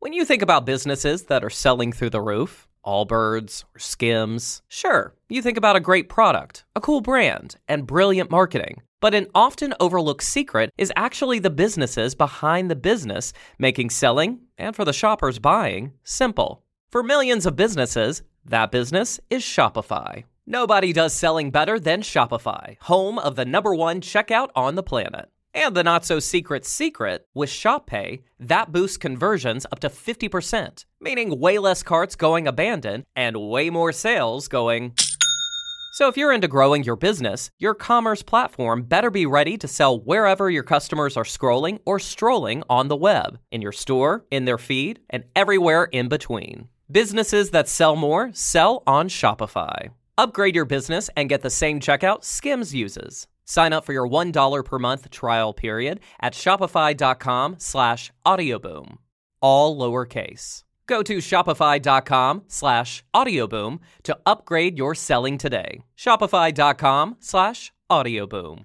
When you think about businesses that are selling through the roof, Allbirds or Skims, sure, you think about a great product, a cool brand, and brilliant marketing. But an often overlooked secret is actually the businesses behind the business, making selling, and for the shoppers buying, simple. For millions of businesses, that business is Shopify. Nobody does selling better than Shopify, home of the #1 checkout on the planet. And the not-so-secret secret, with ShopPay, that boosts conversions up to 50%, meaning way less carts going abandoned and way more sales going... So if you're into growing your business, your commerce platform better be ready to sell wherever your customers are scrolling or strolling on the web, in your store, in their feed, and everywhere in between. Businesses that sell more sell on Shopify. Upgrade your business and get the same checkout Skims uses. Sign up for your $1 per month trial period at shopify.com/audioboom. All lowercase. Go to shopify.com/audioboom to upgrade your selling today. Shopify.com/audioboom.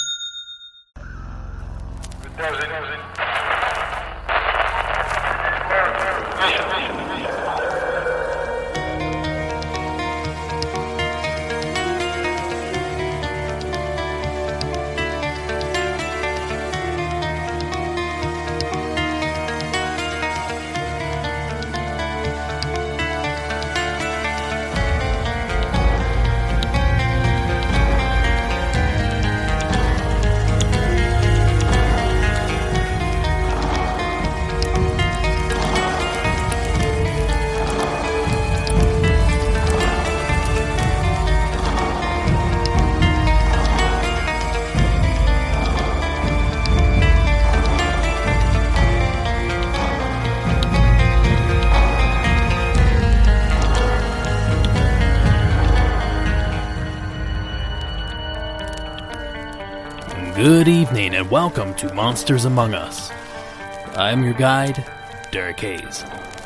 Good evening and welcome to Monsters Among Us. I'm your guide, Derek Hayes.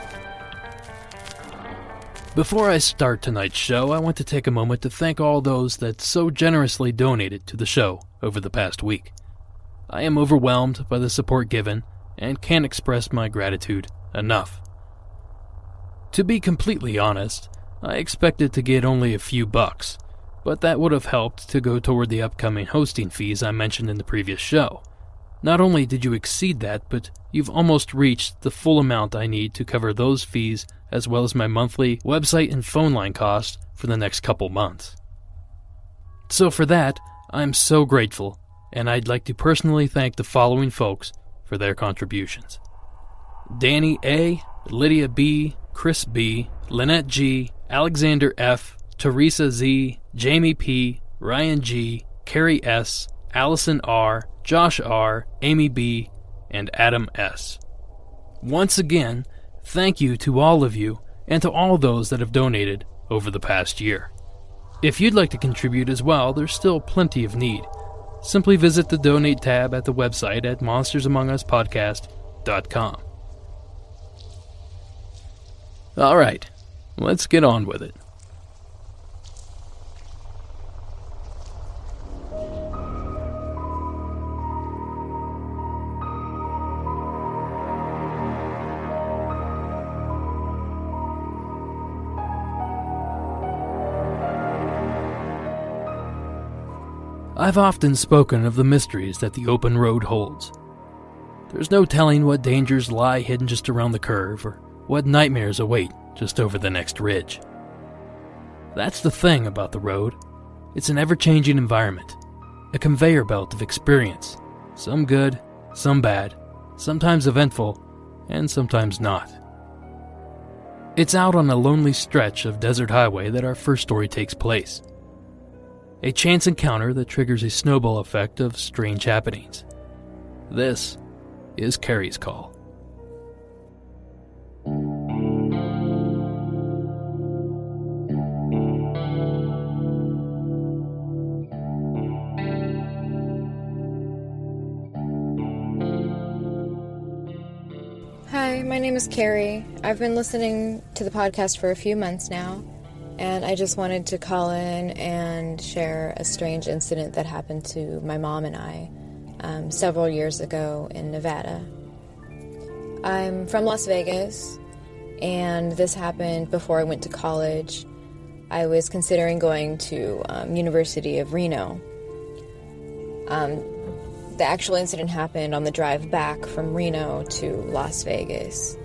Before I start tonight's show, I want to take a moment to thank all those that so generously donated to the show over the past week. I am overwhelmed by the support given and can't express my gratitude enough. To be completely honest, I expected to get only a few bucks, but that would have helped to go toward the upcoming hosting fees I mentioned in the previous show. Not only did you exceed that, but you've almost reached the full amount I need to cover those fees as well as my monthly website and phone line costs for the next couple months. So for that, I'm so grateful, and I'd like to personally thank the following folks for their contributions. Danny A., Lydia B., Chris B., Lynette G., Alexander F., Teresa Z., Jamie P., Ryan G., Carrie S., Allison R., Josh R., Amy B., and Adam S. Once again, thank you to all of you and to all those that have donated over the past year. If you'd like to contribute as well, there's still plenty of need. Simply visit the Donate tab at the website at monstersamonguspodcast.com. Alright, let's get on with it. I've often spoken of the mysteries that the open road holds. There's no telling what dangers lie hidden just around the curve, or what nightmares await just over the next ridge. That's the thing about the road. It's an ever-changing environment, a conveyor belt of experience, some good, some bad, sometimes eventful, and sometimes not. It's out on a lonely stretch of desert highway that our first story takes place. A chance encounter that triggers a snowball effect of strange happenings. This is Carrie's Call. Hi, my name is Carrie. I've been listening to the podcast for a few months now, and I just wanted to call in and share a strange incident that happened to my mom and I several years ago in Nevada. I'm from Las Vegas, and this happened before I went to college. I was considering going to University of Reno. The actual incident happened on the drive back from Reno to Las Vegas.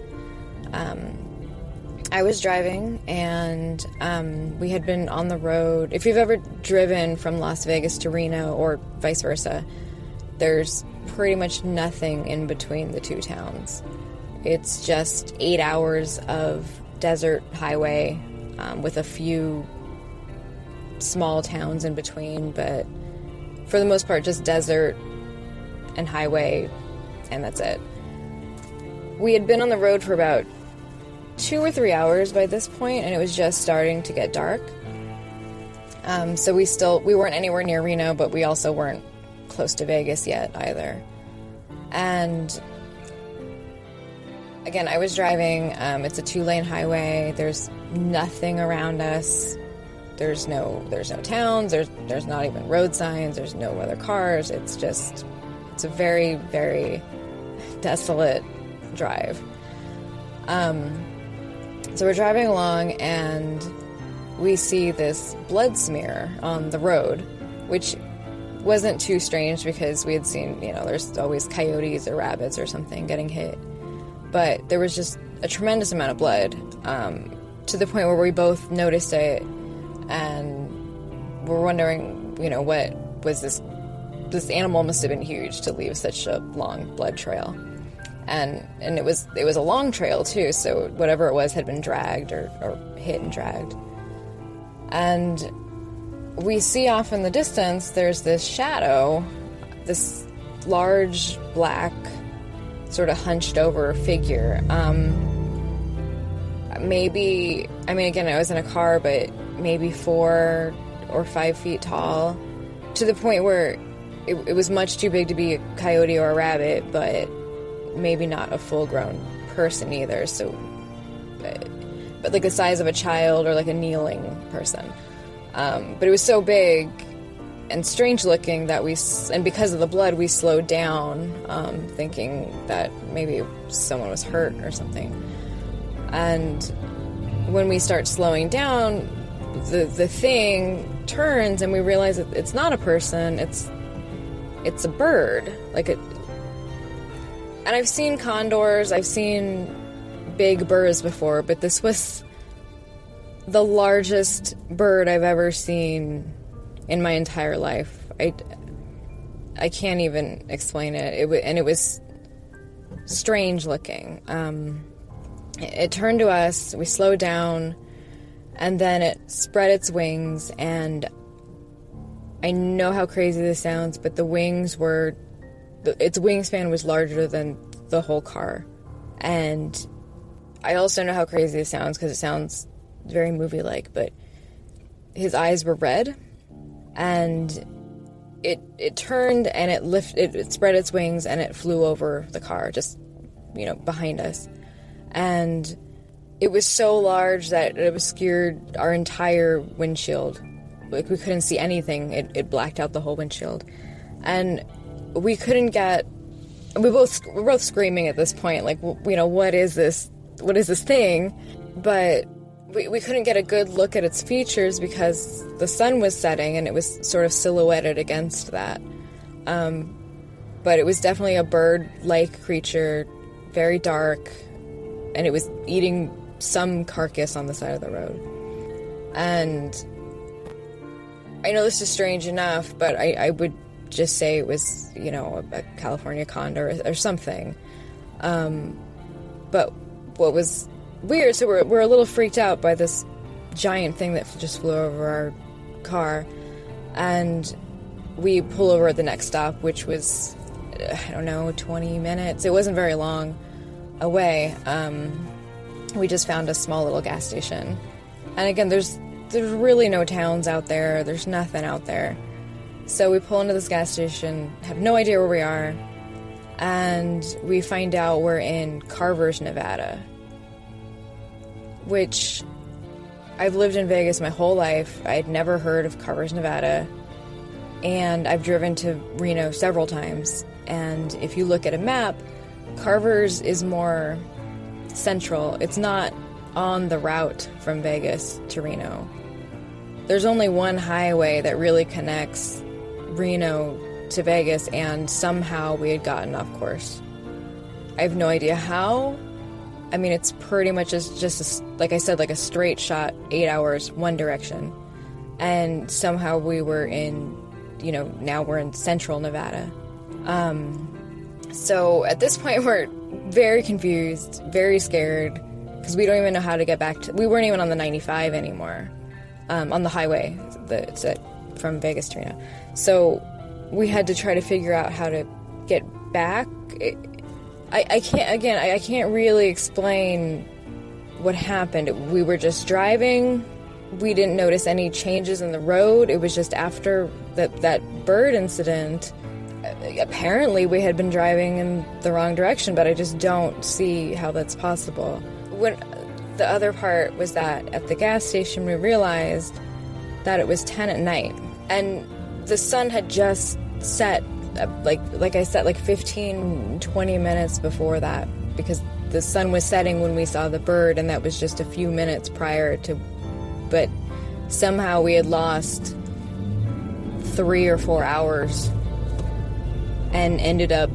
I was driving, and we had been on the road. If you've ever driven from Las Vegas to Reno or vice versa, there's pretty much nothing in between the two towns. It's just 8 hours of desert highway with a few small towns in between, but for the most part just desert and highway, and that's it. We had been on the road for about 2 or 3 hours by this point, and it was just starting to get dark. So we weren't anywhere near Reno, but we also weren't close to Vegas yet either. And again, I was driving. It's a 2-lane highway. There's nothing around us. There's no towns. There's not even road signs. There's no other cars. It's a very, very desolate drive. So we're driving along, and we see this blood smear on the road, which wasn't too strange because we had seen, there's always coyotes or rabbits or something getting hit. But there was just a tremendous amount of blood, to the point where we both noticed it, and we're wondering, what was this? This animal must have been huge to leave such a long blood trail. And it was a long trail too, so whatever it was had been dragged or hit and dragged. And we see off in the distance there's this shadow, this large black sort of hunched over figure. Again, I was in a car, but maybe 4 or 5 feet tall, to the point where it was much too big to be a coyote or a rabbit, but maybe not a full-grown person either, so but like the size of a child or like a kneeling person. But it was so big and strange looking that and because of the blood, we slowed down, thinking that maybe someone was hurt or something. And when we start slowing down, the thing turns, and we realize that it's not a person, it's a bird, and I've seen condors, I've seen big birds before, but this was the largest bird I've ever seen in my entire life. I can't even explain it. It was strange looking. It turned to us, we slowed down, and then it spread its wings, and I know how crazy this sounds, but its wingspan was larger than the whole car. And I also know how crazy this sounds because it sounds very movie-like, but his eyes were red, and it turned, and it spread its wings, and it flew over the car, just, behind us. And it was so large that it obscured our entire windshield. We couldn't see anything. It blacked out the whole windshield. And we couldn't we're both screaming at this point, what is this? What is this thing? But we couldn't get a good look at its features because the sun was setting and it was sort of silhouetted against that. But it was definitely a bird-like creature, very dark, and it was eating some carcass on the side of the road. And I know this is strange enough, but I would just say it was, a California condor or something. But what was weird, so we're a little freaked out by this giant thing that just flew over our car, and we pull over at the next stop, which was, 20 minutes. It wasn't very long away. We just found a small little gas station. And again, there's really no towns out there. There's nothing out there. So we pull into this gas station, have no idea where we are, and we find out we're in Carver's, Nevada, which I've lived in Vegas my whole life. I'd never heard of Carver's, Nevada, and I've driven to Reno several times. And if you look at a map, Carver's is more central. It's not on the route from Vegas to Reno. There's only one highway that really connects Reno to Vegas, and somehow we had gotten off course. I have no idea how. I mean, it's pretty much just like I said, like a straight shot, 8 hours, one direction. And somehow we were in, now we're in central Nevada. So at this point, we're very confused, very scared, because we don't even know how to get back we weren't even on the 95 anymore, on the highway from Vegas to Reno. So we had to try to figure out how to get back. I can't really explain what happened. We were just driving. We didn't notice any changes in the road. It was just after that bird incident. Apparently we had been driving in the wrong direction, but I just don't see how that's possible. When the other part was that at the gas station we realized that it was 10 at night, and the sun had just set, like I said, like 15-20 minutes before that, because the sun was setting when we saw the bird, and that was just a few minutes prior to. But somehow we had lost 3 or 4 hours and ended up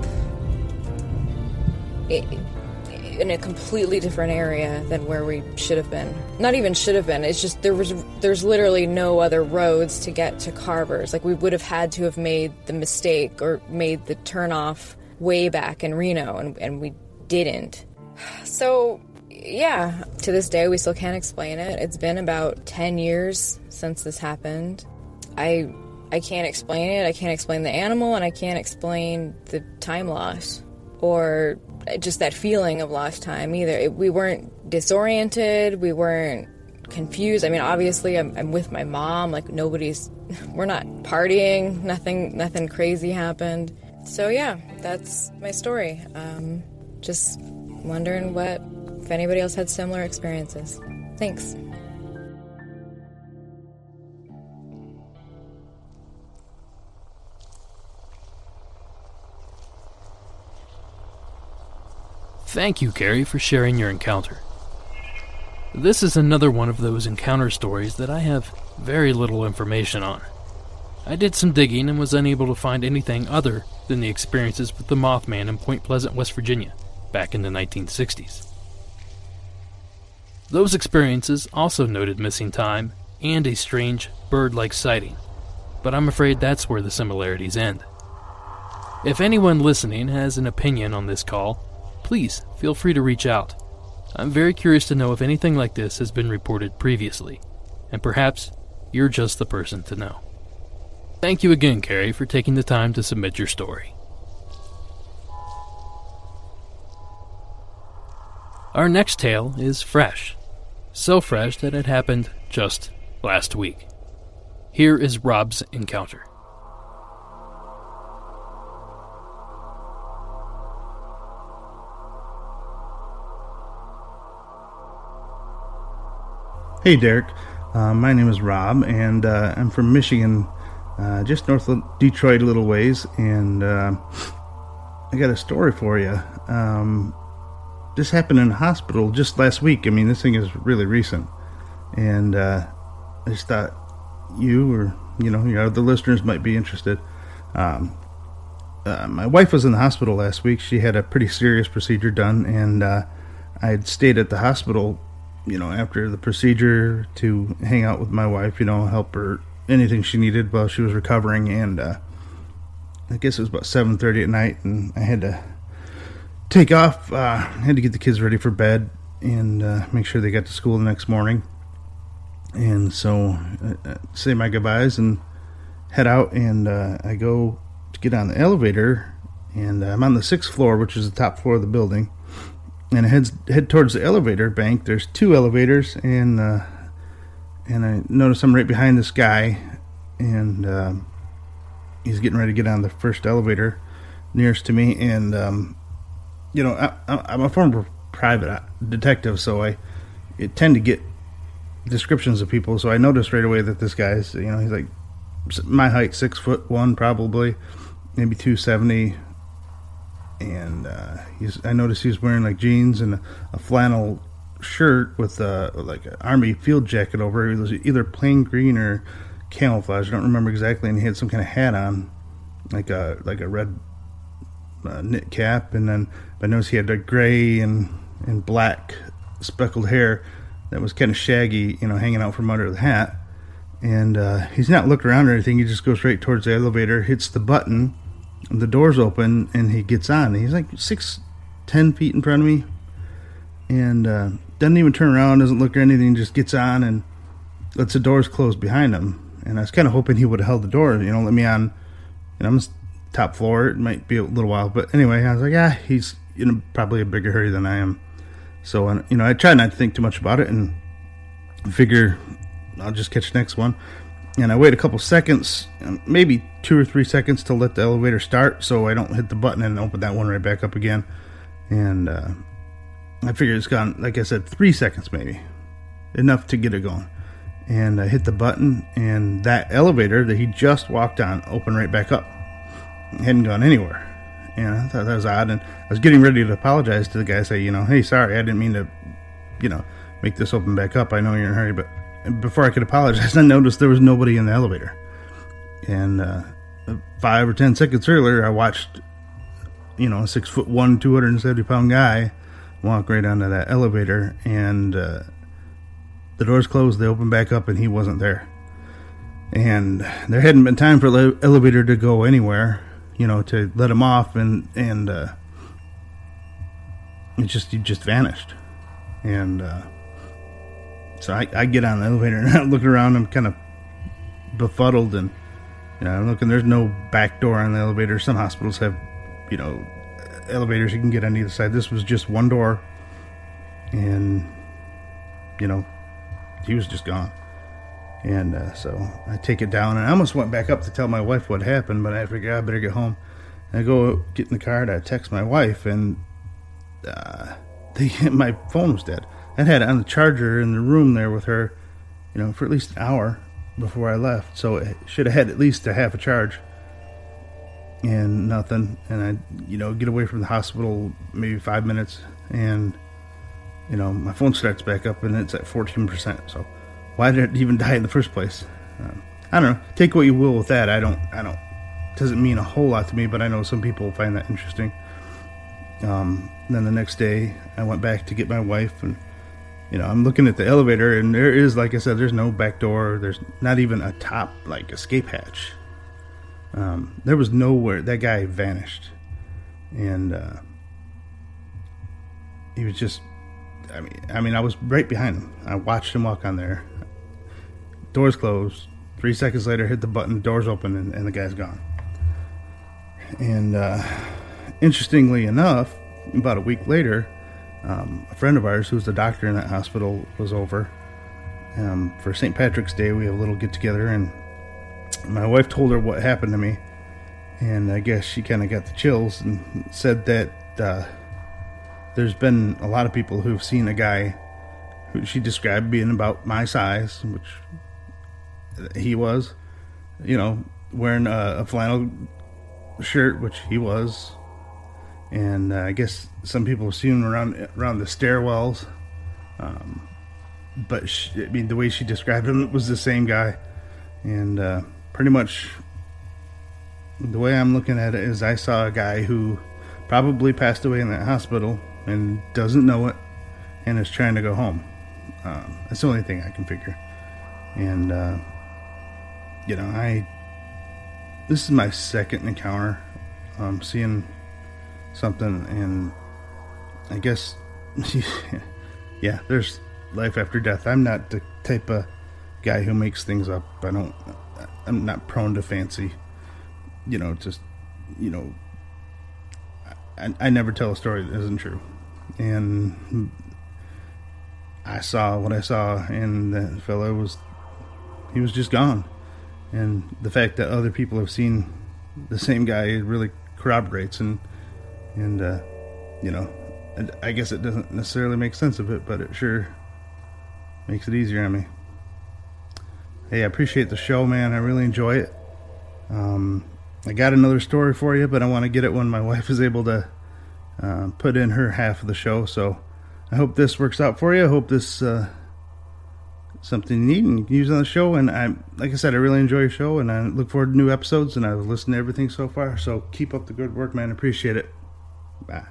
in a completely different area than where we should have been. Not even should have been. It's just there's literally no other roads to get to Carver's. Like, we would have had to have made the mistake or made the turnoff way back in Reno, and we didn't. So, yeah, to this day we still can't explain it. It's been about 10 years since this happened. I can't explain it. I can't explain the animal, and I can't explain the time loss or just that feeling of lost time either. We weren't disoriented. We weren't confused. I mean, obviously, I'm with my mom. Like, we're not partying. Nothing crazy happened. So yeah, that's my story. Just wondering if anybody else had similar experiences. Thanks. Thank you, Carrie, for sharing your encounter. This is another one of those encounter stories that I have very little information on. I did some digging and was unable to find anything other than the experiences with the Mothman in Point Pleasant, West Virginia, back in the 1960s. Those experiences also noted missing time and a strange bird-like sighting, but I'm afraid that's where the similarities end. If anyone listening has an opinion on this call, please feel free to reach out. I'm very curious to know if anything like this has been reported previously, and perhaps you're just the person to know. Thank you again, Carrie, for taking the time to submit your story. Our next tale is fresh. So fresh that it happened just last week. Here is Rob's encounter. Hey Derek, my name is Rob, and I'm from Michigan, just north of Detroit a little ways, and I got a story for you. This happened in a hospital just last week. I mean, this thing is really recent, and I just thought you or the listeners might be interested. My wife was in the hospital last week. She had a pretty serious procedure done, and I had stayed at the hospital after the procedure to hang out with my wife, help her anything she needed while she was recovering. And I guess it was about 7:30 at night, and I had to take off. I had to get the kids ready for bed and make sure they got to school the next morning. And so I say my goodbyes and head out, and I go to get on the elevator, and I'm on the 6th floor, which is the top floor of the building. And I head towards the elevator bank. There's 2 elevators, and I notice I'm right behind this guy, and he's getting ready to get on the first elevator nearest to me. And I'm a former private detective, so I tend to get descriptions of people. So I noticed right away that this guy's, he's like my height, 6'1", probably, maybe 270. and I noticed he was wearing like jeans and a flannel shirt with like an army field jacket over. It was either plain green or camouflage. I don't remember exactly. And he had some kind of hat on, like a red knit cap. And then I noticed he had a gray and black speckled hair that was kind of shaggy, hanging out from under the hat. And he's not looking around or anything. He just goes right towards the elevator, hits the button, and the doors open, and he gets on. He's like 6-10 feet in front of me, and doesn't even turn around, doesn't look or anything, just gets on and lets the doors close behind him. And I was kind of hoping he would have held the door, let me on. And I'm top floor. It might be a little while, but anyway, I was like, he's in probably a bigger hurry than I am. So, I try not to think too much about it and figure I'll just catch the next one. And I wait a couple seconds, maybe 2 or 3 seconds to let the elevator start so I don't hit the button and open that one right back up again. And I figure it's gone, like I said, 3 seconds maybe. Enough to get it going. And I hit the button, and that elevator that he just walked on opened right back up. It hadn't gone anywhere. And I thought that was odd. And I was getting ready to apologize to the guy, say, hey, sorry, I didn't mean to, make this open back up. I know you're in a hurry, but before I could apologize, I noticed there was nobody in the elevator. And 5 or 10 seconds earlier, I watched, a 6'1", 270-pound guy walk right onto that elevator, and the doors closed, they opened back up, and he wasn't there. And there hadn't been time for the elevator to go anywhere, to let him off, and he just vanished. And so I get on the elevator and I look around. I'm kind of befuddled, and I'm looking. There's no back door on the elevator. Some hospitals have, elevators you can get on either side. This was just one door, and he was just gone. And so I take it down, and I almost went back up to tell my wife what happened, but I figured I better get home. And I go get in the car, and I text my wife, and my phone was dead. I had it on the charger in the room there with her, for at least an hour before I left. So it should have had at least a half a charge. And nothing. And I, get away from the hospital maybe 5 minutes. And, my phone starts back up and it's at 14%. So why did it even die in the first place? I don't know. Take what you will with that. I don't, doesn't mean a whole lot to me, but I know some people find that interesting. Then the next day I went back to get my wife, and I'm looking at the elevator, and there is, like I said, there's no back door. There's not even a top, like, escape hatch. There was nowhere. That guy vanished. And he was just, I was right behind him. I watched him walk on there. Doors closed. 3 seconds later, hit the button, doors open, and the guy's gone. And interestingly enough, about a week later, a friend of ours who's the doctor in that hospital was over for St. Patrick's Day. We have a little get-together, and my wife told her what happened to me, and I guess she kind of got the chills and said that there's been a lot of people who've seen a guy who she described being about my size, which he was, wearing a flannel shirt, which he was. And I guess some people have seen him around the stairwells. But the way she described him, it was the same guy. And pretty much the way I'm looking at it is I saw a guy who probably passed away in that hospital and doesn't know it and is trying to go home. That's the only thing I can figure. And, this is my second encounter seeing something, and I guess yeah, there's life after death. I'm not the type of guy who makes things up. I'm not prone to fancy, I never tell a story that isn't true. And I saw what I saw, and that fellow he was just gone. And the fact that other people have seen the same guy really corroborates, and I guess it doesn't necessarily make sense of it, but it sure makes it easier on me. Hey, I appreciate the show, man. I really enjoy it. I got another story for you, but I want to get it when my wife is able to put in her half of the show. So I hope this works out for you. I hope this something you need and you can use on the show. And like I said, I really enjoy your show, and I look forward to new episodes, and I've listened to everything so far. So keep up the good work, man. Appreciate it. Bye.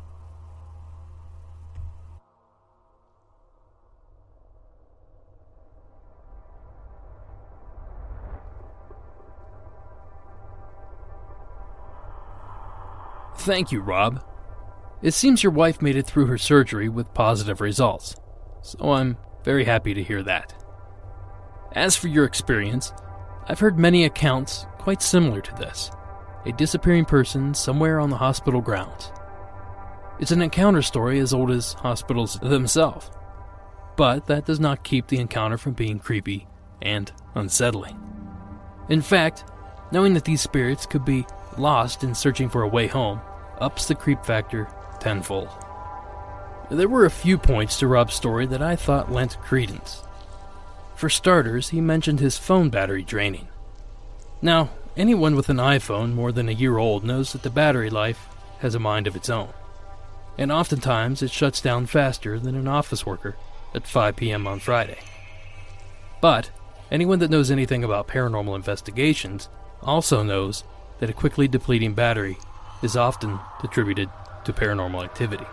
Thank you, Rob. It seems your wife made it through her surgery with positive results, so I'm very happy to hear that. As for your experience, I've heard many accounts quite similar to this. A disappearing person somewhere on the hospital grounds. It's an encounter story as old as hospitals themselves, but that does not keep the encounter from being creepy and unsettling. In fact, knowing that these spirits could be lost in searching for a way home ups the creep factor tenfold. There were a few points to Rob's story that I thought lent credence. For starters, he mentioned his phone battery draining. Now, anyone with an iPhone more than a year old knows that the battery life has a mind of its own, and oftentimes it shuts down faster than an office worker at 5 p.m. on Friday. But anyone that knows anything about paranormal investigations also knows that a quickly depleting battery is often attributed to paranormal activity.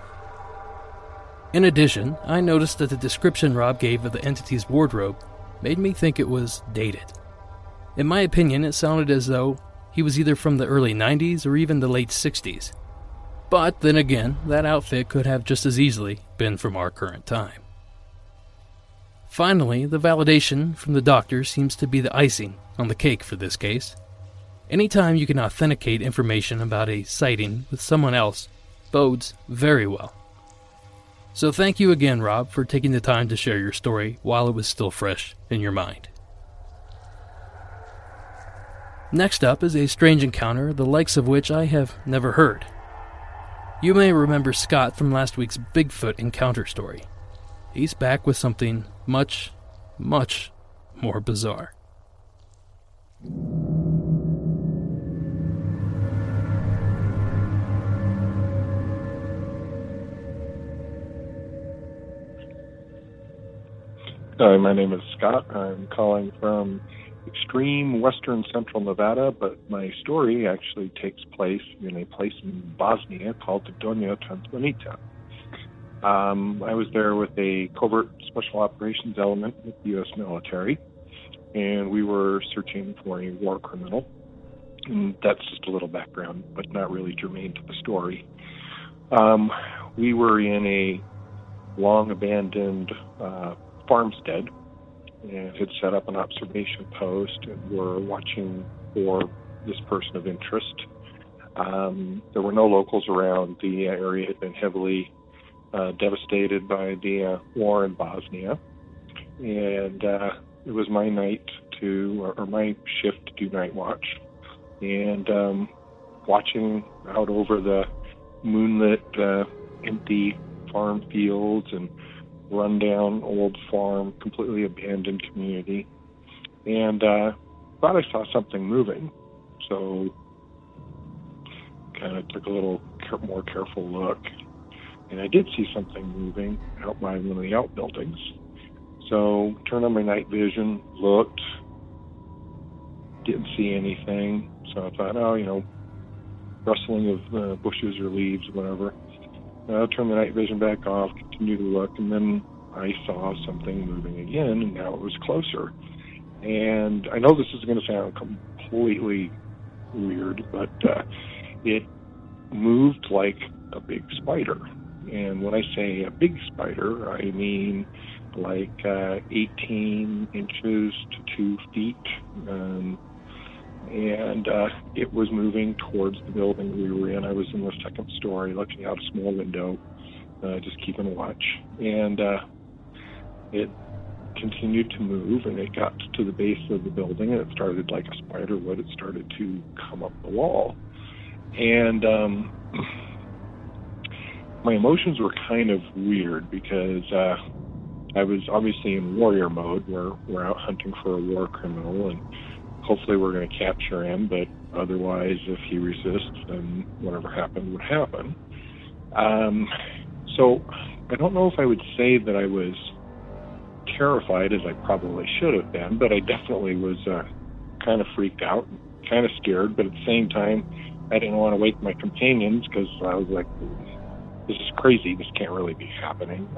In addition, I noticed that the description Rob gave of the entity's wardrobe made me think it was dated. In my opinion, it sounded as though he was either from the early 90s or even the late 60s. But then again, that outfit could have just as easily been from our current time. Finally, the validation from the doctor seems to be the icing on the cake for this case. Anytime you can authenticate information about a sighting with someone else bodes very well. So thank you again, Rob, for taking the time to share your story while it was still fresh in your mind. Next up is a strange encounter, the likes of which I have never heard. You may remember Scott from last week's Bigfoot encounter story. He's back with something much, much more bizarre. Hi, my name is Scott. I'm calling from extreme western central Nevada, but my story actually takes place in a place in Bosnia called Donja Transponica. I was there with a covert special operations element with the U.S. military, and we were searching for a war criminal. And that's just a little background, but not really germane to the story. We were in a long-abandoned farmstead and had set up an observation post and were watching for this person of interest. There were no locals around. The area had been heavily devastated by the war in Bosnia, and it was my my shift to do night watch, and watching out over the moonlit empty farm fields and rundown old farm, completely abandoned community, and thought I saw something moving, so kind of took a little more careful look, and I did see something moving out by one of the outbuildings. So turned on my night vision, looked, didn't see anything, so I thought, rustling of bushes or leaves, whatever. I turned the night vision back off, continued to look, and then I saw something moving again, and now it was closer. And I know this is going to sound completely weird, but it moved like a big spider. And when I say a big spider, I mean like 18 inches to 2 feet. And it was moving towards the building we were in. I was in the second story, looking out a small window, just keeping watch. And it continued to move, and it got to the base of the building, and it started like a spider would. It started to come up the wall. And my emotions were kind of weird because I was obviously in warrior mode, where we're out hunting for a war criminal, and hopefully we're going to capture him, but otherwise, if he resists, then whatever happened would happen. So I don't know if I would say that I was terrified, as I probably should have been, but I definitely was kind of freaked out, kind of scared, but at the same time, I didn't want to wake my companions because I was like, this is crazy. This can't really be happening.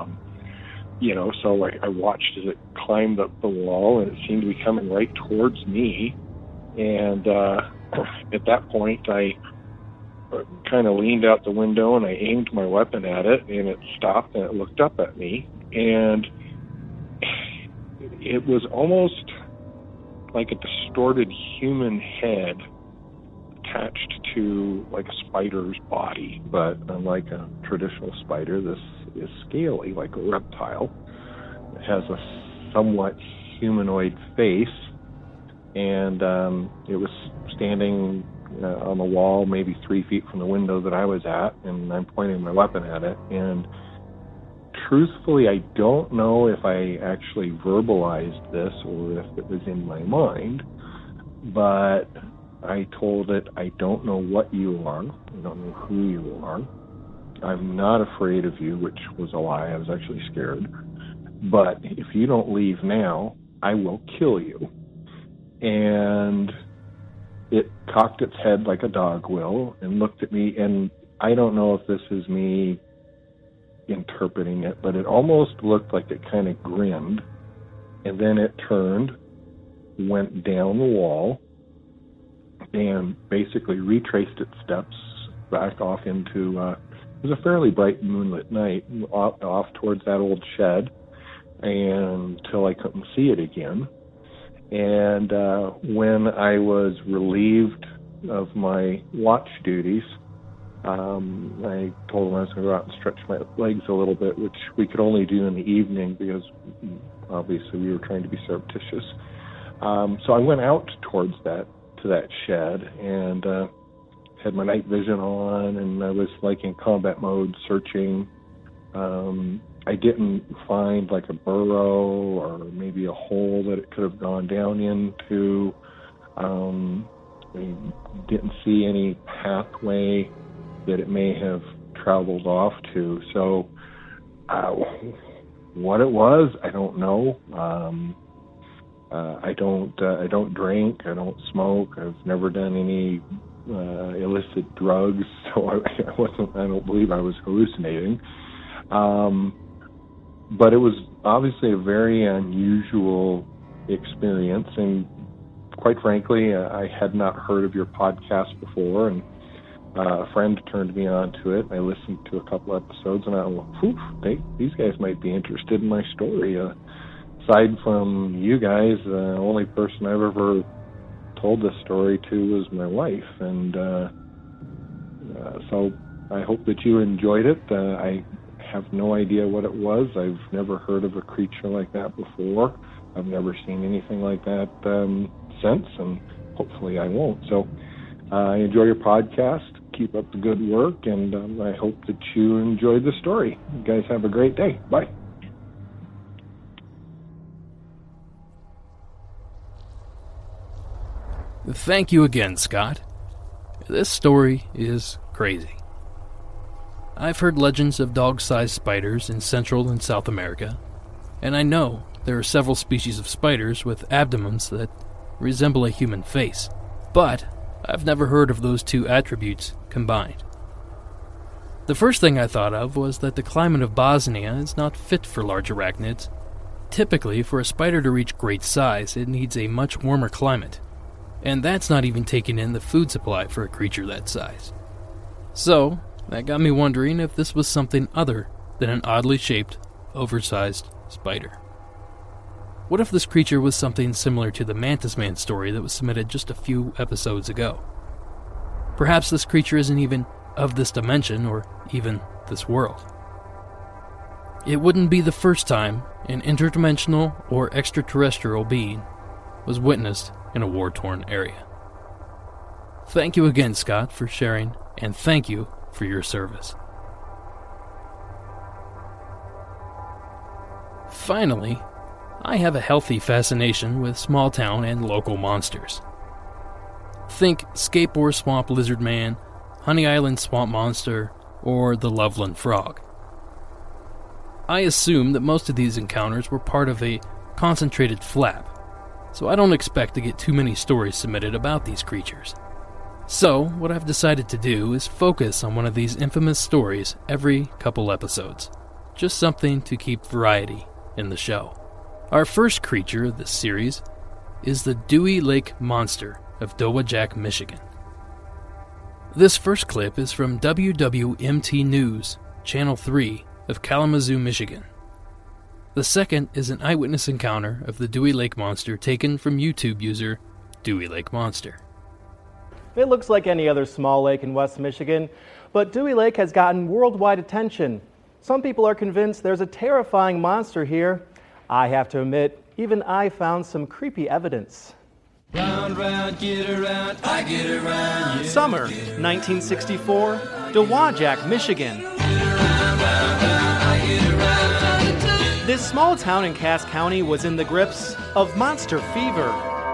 So I watched as it climbed up the wall, and it seemed to be coming right towards me. And at that point, I kind of leaned out the window and I aimed my weapon at it, and it stopped and it looked up at me. And it was almost like a distorted human head attached to like a spider's body. But unlike a traditional spider, this is scaly, like a reptile. It has a somewhat humanoid face, and it was standing on the wall maybe 3 feet from the window that I was at, and I'm pointing my weapon at it. And truthfully, I don't know if I actually verbalized this or if it was in my mind, but I told it, I don't know what you are, I don't know who you are, I'm not afraid of you, which was a lie. I was actually scared. But if you don't leave now, I will kill you. And it cocked its head like a dog will and looked at me, and I don't know if this is me interpreting it, but it almost looked like it kind of grinned, and then it turned, went down the wall, and basically retraced its steps back off into, it was a fairly bright moonlit night, off towards that old shed, until I couldn't see it again. And when I was relieved of my watch duties, I told him I was going to go out and stretch my legs a little bit, which we could only do in the evening because obviously we were trying to be surreptitious. So I went out towards that shed and had my night vision on, and I was like in combat mode searching. I didn't find like a burrow or maybe a hole that it could have gone down into. I didn't see any pathway that it may have traveled off to. So what it was, I don't know. I don't drink. I don't smoke. I've never done any illicit drugs, so I don't believe I was hallucinating. But it was obviously a very unusual experience, and quite frankly, I had not heard of your podcast before, and a friend turned me on to it. I listened to a couple episodes, and I went, these guys might be interested in my story. Aside from you guys, the only person I've ever told this story to was my wife, and so I hope that you enjoyed it. I have no idea what it was. I've never heard of a creature like that before. I've never seen anything like that since, and hopefully I won't. So I enjoy your podcast. Keep up the good work, and I hope that you enjoyed the story. You guys have a great day. Bye. Thank you again, Scott. This story is crazy. I've heard legends of dog-sized spiders in Central and South America, and I know there are several species of spiders with abdomens that resemble a human face, but I've never heard of those two attributes combined. The first thing I thought of was that the climate of Bosnia is not fit for large arachnids. Typically, for a spider to reach great size, it needs a much warmer climate, and that's not even taking in the food supply for a creature that size. So, that got me wondering if this was something other than an oddly shaped, oversized spider. What if this creature was something similar to the Mantis Man story that was submitted just a few episodes ago? Perhaps this creature isn't even of this dimension or even this world. It wouldn't be the first time an interdimensional or extraterrestrial being was witnessed in a war-torn area. Thank you again, Scott, for sharing, and thank you for your service. Finally, I have a healthy fascination with small-town and local monsters. Think Skateboard Swamp Lizard Man, Honey Island Swamp Monster, or the Loveland Frog. I assume that most of these encounters were part of a concentrated flap, so I don't expect to get too many stories submitted about these creatures. So, what I've decided to do is focus on one of these infamous stories every couple episodes. Just something to keep variety in the show. Our first creature of this series is the Dewey Lake Monster of Dowagiac, Michigan. This first clip is from WWMT News, Channel 3 of Kalamazoo, Michigan. The second is an eyewitness encounter of the Dewey Lake Monster taken from YouTube user Dewey Lake Monster. It looks like any other small lake in West Michigan, but Dewey Lake has gotten worldwide attention. Some people are convinced there's a terrifying monster here. I have to admit, even I found some creepy evidence. Round, round, get around, I get around. Yeah. Summer, 1964, Dowagiac, Michigan. This small town in Cass County was in the grips of monster fever.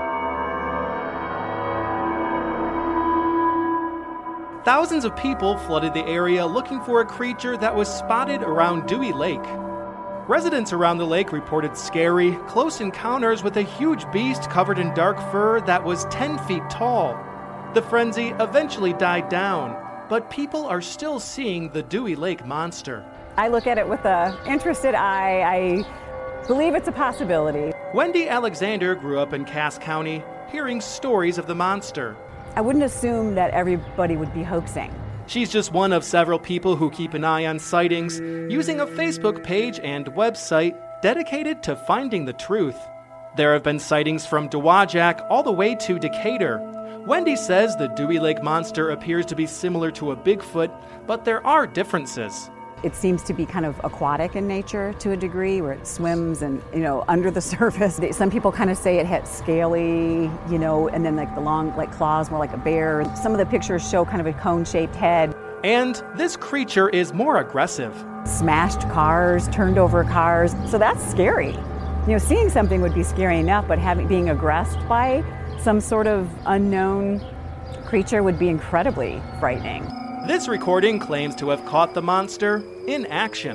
Thousands of people flooded the area looking for a creature that was spotted around Dewey Lake. Residents around the lake reported scary, close encounters with a huge beast covered in dark fur that was 10 feet tall. The frenzy eventually died down, but people are still seeing the Dewey Lake Monster. I look at it with an interested eye. I believe it's a possibility. Wendy Alexander grew up in Cass County, hearing stories of the monster. I wouldn't assume that everybody would be hoaxing. She's just one of several people who keep an eye on sightings, using a Facebook page and website dedicated to finding the truth. There have been sightings from Dowagiac all the way to Decatur. Wendy says the Dewey Lake Monster appears to be similar to a Bigfoot, but there are differences. It seems to be kind of aquatic in nature to a degree, where it swims and, under the surface. Some people kind of say it had scaly, and then like the long, claws, more like a bear. Some of the pictures show kind of a cone-shaped head. And this creature is more aggressive. Smashed cars, turned over cars. So that's scary. Seeing something would be scary enough, but being aggressed by some sort of unknown creature would be incredibly frightening. This recording claims to have caught the monster in action.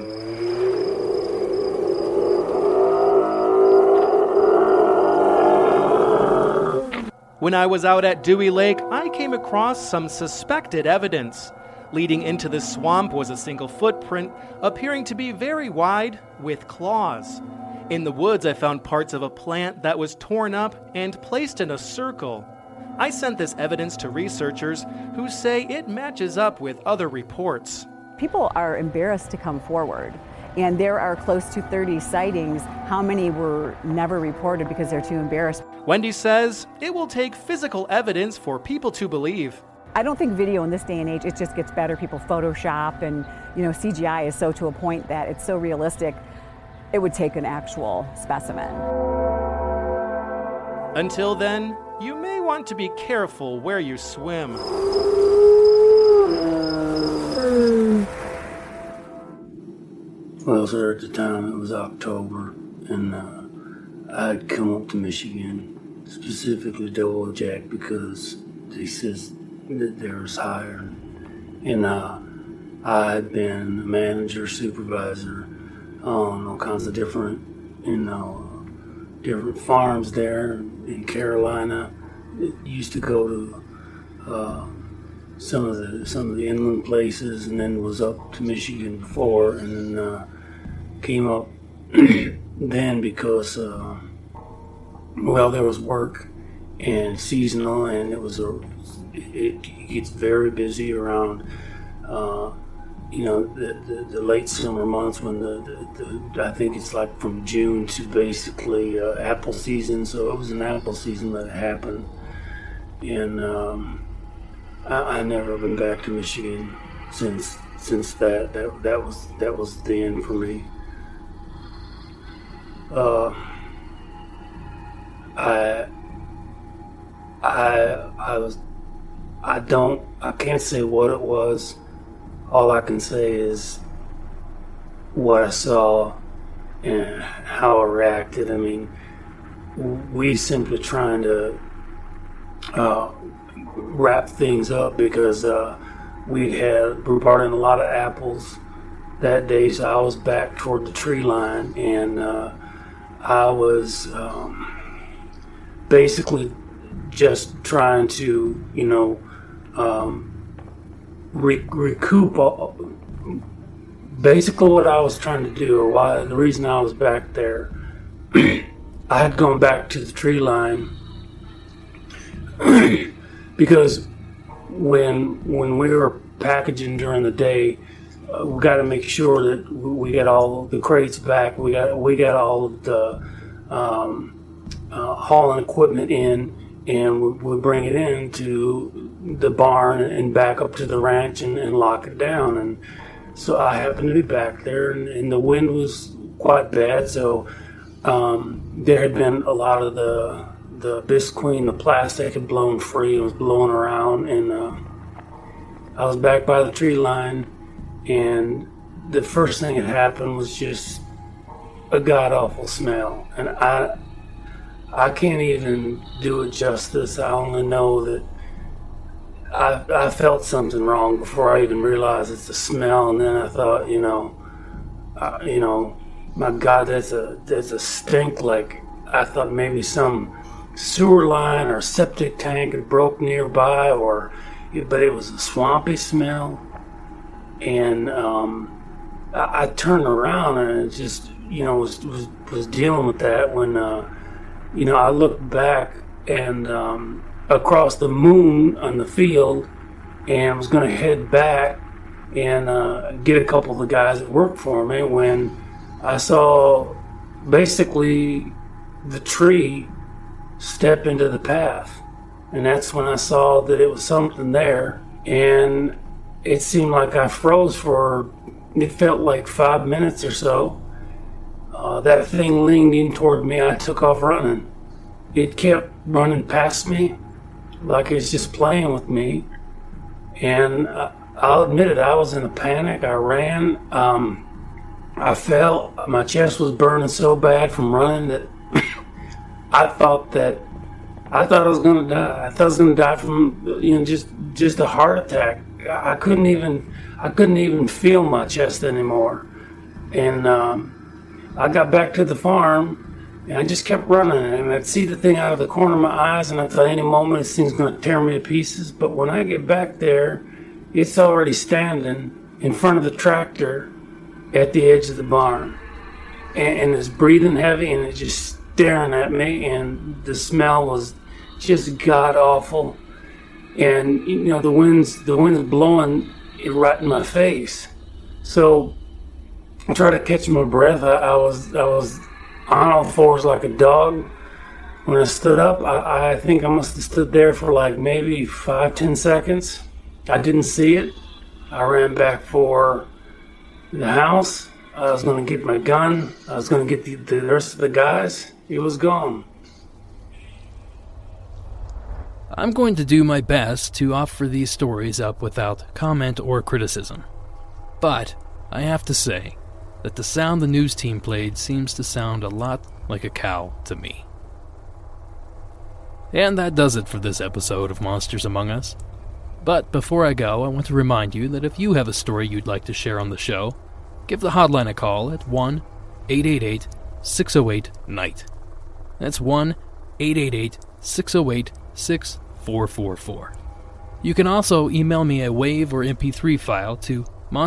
When I was out at Dewey Lake, I came across some suspected evidence. Leading into the swamp was a single footprint, appearing to be very wide, with claws. In the woods, I found parts of a plant that was torn up and placed in a circle. I sent this evidence to researchers who say it matches up with other reports. People are embarrassed to come forward, and there are close to 30 sightings. How many were never reported because they're too embarrassed? Wendy says it will take physical evidence for people to believe. I don't think video in this day and age, it just gets better. People Photoshop, and CGI is so to a point that it's so realistic, it would take an actual specimen. Until then, you may want to be careful where you swim. Well, sir, at the time it was October, and I'd come up to Michigan, specifically Dowagiac, because they says that there was higher. And I had been a manager, supervisor on all kinds of different, different farms there in Carolina. It used to go to some of the inland places, and then was up to Michigan before, and then came up then because there was work and seasonal, and it gets very busy around the late summer months when I think it's like from June to basically apple season. So it was an apple season that happened, and I never been back to Michigan since that. That was the end for me. I can't say what it was. All I can say is what I saw and how I reacted. I mean, we simply trying to wrap things up because we were brought in a lot of apples that day, so I was back toward the tree line, and I was basically just trying to, recoup. Basically, what I was trying to do, or why the reason I was back there, I had gone back to the tree line because when we were packaging during the day, we got to make sure that we get all the crates back. We got all of the hauling equipment in, and we bring it into the barn and back up to the ranch and lock it down. And so I happened to be back there, and the wind was quite bad. So there had been a lot of the Bisqueen, the plastic had blown free. It was blowing around, and I was back by the tree line. And the first thing that happened was just a god-awful smell. And I can't even do it justice. I only know that I felt something wrong before I even realized it's the smell. And then I thought, my God, that's a stink. Like, I thought maybe some sewer line or septic tank had broke nearby, but it was a swampy smell. And I turned around and it just, was dealing with that when, I looked back and across the moon on the field and was going to head back and get a couple of the guys that worked for me when I saw basically the tree step into the path. And that's when I saw that it was something there. And it seemed like I froze it felt like 5 minutes or so. That thing leaned in toward me. I took off running. It kept running past me like it was just playing with me. And I'll admit it, I was in a panic. I ran. I fell. My chest was burning so bad from running that I thought I was going to die. I thought I was going to die from just a heart attack. I couldn't even feel my chest anymore. And I got back to the farm, and I just kept running. And I'd see the thing out of the corner of my eyes, and I thought any moment this thing's going to tear me to pieces. But when I get back there, it's already standing in front of the tractor at the edge of the barn. And it's breathing heavy, and it's just staring at me, and the smell was just god-awful. And the wind's blowing right in my face. So I tried to catch my breath. I was on all fours like a dog. When I stood up, I think I must have stood there for like maybe 5-10 seconds. I didn't see it. I ran back for the house. I was going to get my gun. I was going to get the rest of the guys. It was gone. I'm going to do my best to offer these stories up without comment or criticism. But I have to say that the sound the news team played seems to sound a lot like a cow to me. And that does it for this episode of Monsters Among Us. But before I go, I want to remind you that if you have a story you'd like to share on the show, give the hotline a call at 1-888-608-NIGHT. That's 1-888-608-6444. You can also email me a WAV or MP3 file to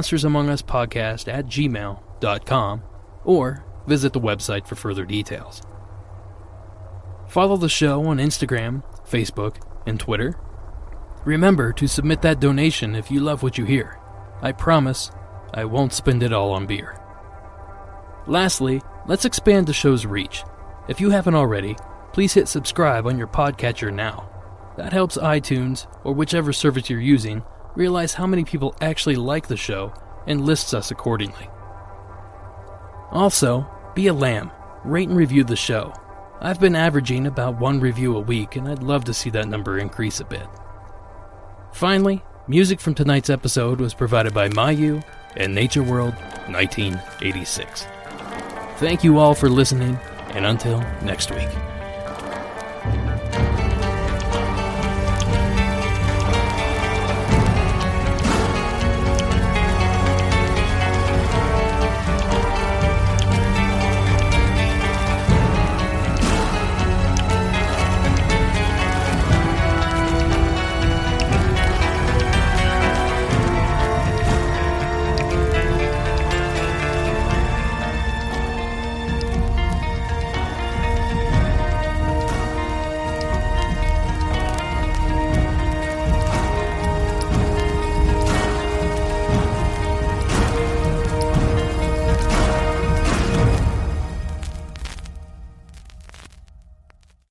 monstersamonguspodcast@gmail.com or visit the website for further details. Follow the show on Instagram, Facebook, and Twitter. Remember to submit that donation if you love what you hear. I promise I won't spend it all on beer. Lastly, let's expand the show's reach. If you haven't already, please hit subscribe on your podcatcher now. That helps iTunes, or whichever service you're using, realize how many people actually like the show and lists us accordingly. Also, be a lamb. Rate and review the show. I've been averaging about 1 review a week, and I'd love to see that number increase a bit. Finally, music from tonight's episode was provided by Mayu and Nature World 1986. Thank you all for listening, and until next week.